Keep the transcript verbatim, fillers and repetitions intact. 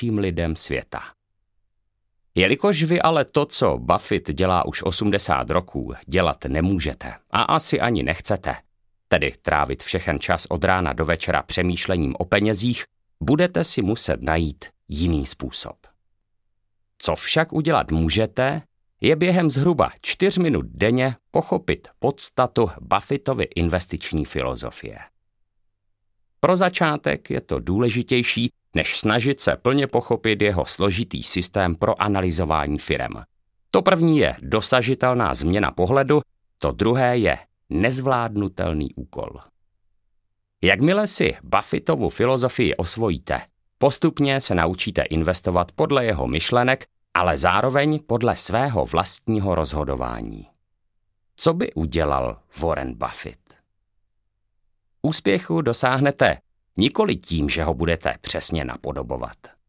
nejbohatším lidem světa. Jelikož vy ale to, co Buffett dělá už osmdesát roků, dělat nemůžete a asi ani nechcete, tedy trávit všechen čas od rána do večera přemýšlením o penězích, budete si muset najít jiný způsob. Co však udělat můžete, je během zhruba čtyř minut denně pochopit podstatu Buffettovy investiční filozofie. Pro začátek je to důležitější, než snažit se plně pochopit jeho složitý systém pro analyzování firem. To první je dosažitelná změna pohledu, to druhé je nezvládnutelný úkol. Jakmile si Buffettovu filozofii osvojíte, postupně se naučíte investovat podle jeho myšlenek, ale zároveň podle svého vlastního rozhodování. Co by udělal Warren Buffett? Úspěchu dosáhnete nikoli tím, že ho budete přesně napodobovat.